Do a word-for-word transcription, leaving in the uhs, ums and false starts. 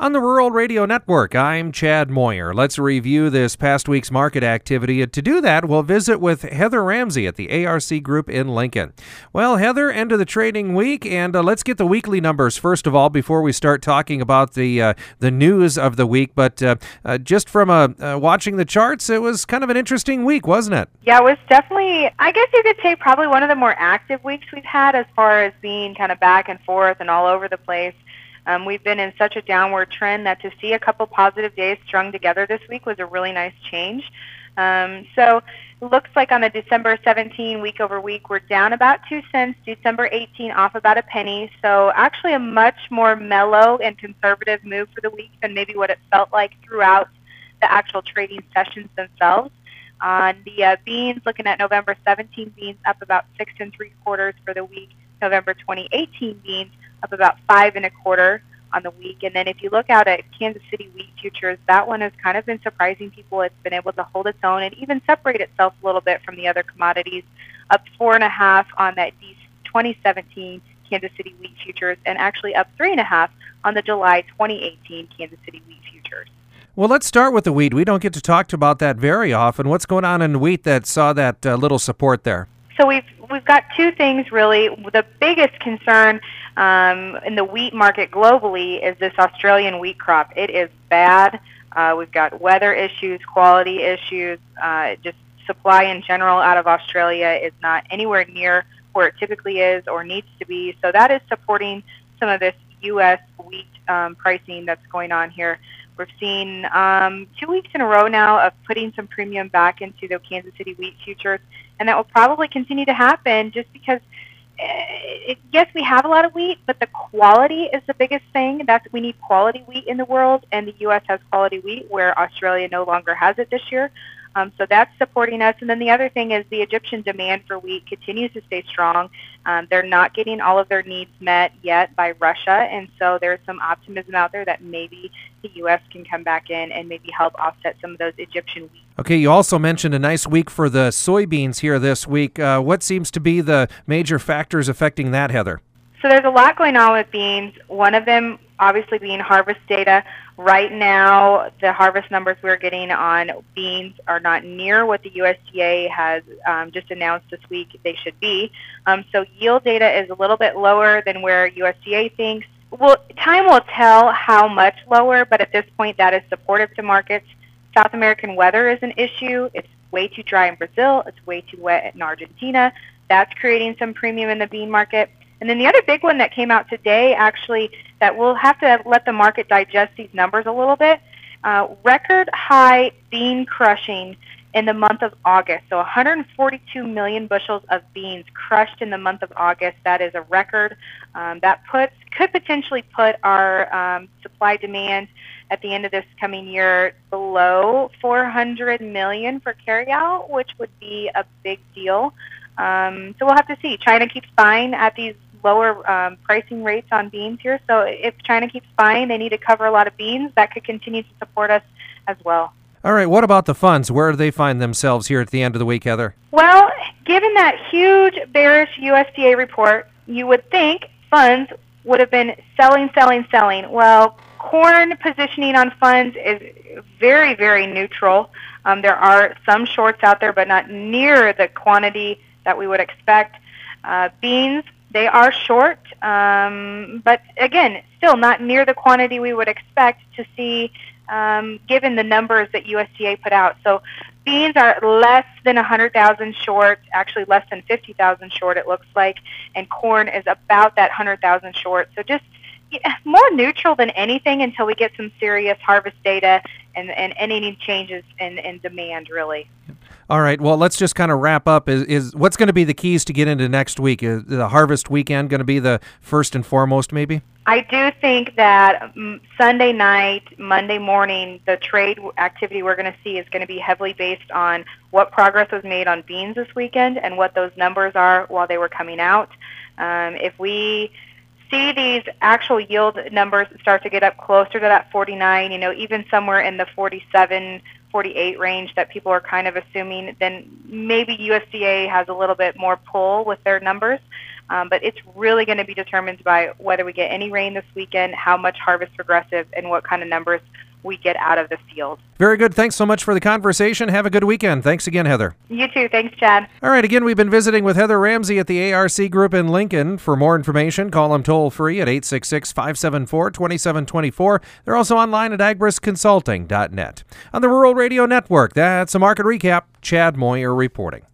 On the Rural Radio Network, I'm Chad Moyer. Let's review this past week's market activity. To do that, we'll visit with Heather Ramsey at the A R C Group in Lincoln. Well, Heather, end of the trading week, and uh, let's get the weekly numbers first of all before we start talking about the uh, the news of the week. But uh, uh, just from uh, uh, watching the charts, it was kind of an interesting week, wasn't it? Yeah, it was definitely, I guess you could say, probably one of the more active weeks we've had as far as being kind of back and forth and all over the place. Um, we've been in such a downward trend that to see a couple positive days strung together this week was a really nice change. Um, so it looks like on the December seventeenth week over week, we're down about two cents, December eighteenth off about a penny. So actually a much more mellow and conservative move for the week than maybe what it felt like throughout the actual trading sessions themselves. On the uh, beans, looking at November seventeenth beans up about six and three quarters for the week. November twenty eighteen beans up about five and a quarter on the week. And then if you look out at Kansas City wheat futures, that one has kind of been surprising people. It's been able to hold its own and even separate itself a little bit from the other commodities, up four and a half on that twenty seventeen Kansas City wheat futures, and actually up three and a half on the July twenty eighteen Kansas City wheat futures. Well, let's start with the wheat. We don't get to talk about that very often. What's going on in wheat that saw that uh, little support there? So we've we've got two things really. The biggest concern um, in the wheat market globally is this Australian wheat crop. It is bad. Uh, we've got weather issues, quality issues, uh, just supply in general out of Australia is not anywhere near where it typically is or needs to be. So that is supporting some of this U S wheat um, pricing that's going on here. We've seen um, two weeks in a row now of putting some premium back into the Kansas City wheat futures, and that will probably continue to happen just because, uh, it, yes, we have a lot of wheat, but the quality is the biggest thing. That's we need quality wheat in the world, and the U S has quality wheat where Australia no longer has it this year. Um, so that's supporting us. And then the other thing is the Egyptian demand for wheat continues to stay strong. Um, they're not getting all of their needs met yet by Russia, and so there's some optimism out there that maybe the U S can come back in and maybe help offset some of those Egyptian wheat. Okay, you also mentioned a nice week for the soybeans here this week. Uh, what seems to be the major factors affecting that, Heather? So there's a lot going on with beans. One of them obviously being harvest data. Right now, the harvest numbers we're getting on beans are not near what the U S D A has um, just announced this week they should be. Um, so yield data is a little bit lower than where U S D A thinks. Well, time will tell how much lower, but at this point that is supportive to markets. South American weather is an issue. It's way too dry in Brazil. It's way too wet in Argentina. That's creating some premium in the bean market. And then the other big one that came out today, actually, that we'll have to let the market digest these numbers a little bit, uh, record high bean crushing in the month of August. So one hundred forty-two million bushels of beans crushed in the month of August. That is a record. Um, that puts could potentially put our um, supply demand at the end of this coming year below four hundred million for carryout, which would be a big deal. Um, so we'll have to see. China keeps buying at these lower um, pricing rates on beans here. So if China keeps buying, they need to cover a lot of beans. That could continue to support us as well. All right, what about the funds? Where do they find themselves here at the end of the week, Heather? Well, given that huge bearish U S D A report, you would think funds would have been selling, selling, selling. Well, corn positioning on funds is very, very neutral. Um, there are some shorts out there, but not near the quantity that we would expect. Uh, beans, they are short, um, but again, still not near the quantity we would expect to see um, given the numbers that U S D A put out. So beans are less than one hundred thousand short, actually less than fifty thousand short it looks like, and corn is about that one hundred thousand short. So just yeah, more neutral than anything until we get some serious harvest data and, and any changes in, in demand, really. All right, well, let's just kind of wrap up. Is, is what's going to be the keys to get into next week? Is the harvest weekend going to be the first and foremost, maybe? I do think that um, Sunday night, Monday morning, the trade activity we're going to see is going to be heavily based on what progress was made on beans this weekend and what those numbers are while they were coming out. Um, if we see these actual yield numbers start to get up closer to that forty-nine, you know, even somewhere in the forty-seven, forty-eight range that people are kind of assuming, then maybe U S D A has a little bit more pull with their numbers. Um, but it's really going to be determined by whether we get any rain this weekend, how much harvest progressive, and what kind of numbers we get out of the field. Very good. Thanks so much for the conversation. Have a good weekend. Thanks again, Heather. You too. Thanks, Chad. All right. Again, we've been visiting with Heather Ramsey at the A R C Group in Lincoln. For more information, call them toll free at eight six six, five seven four, two seven two four. They're also online at agris consulting dot net. On the Rural Radio Network, that's a market recap. Chad Moyer reporting.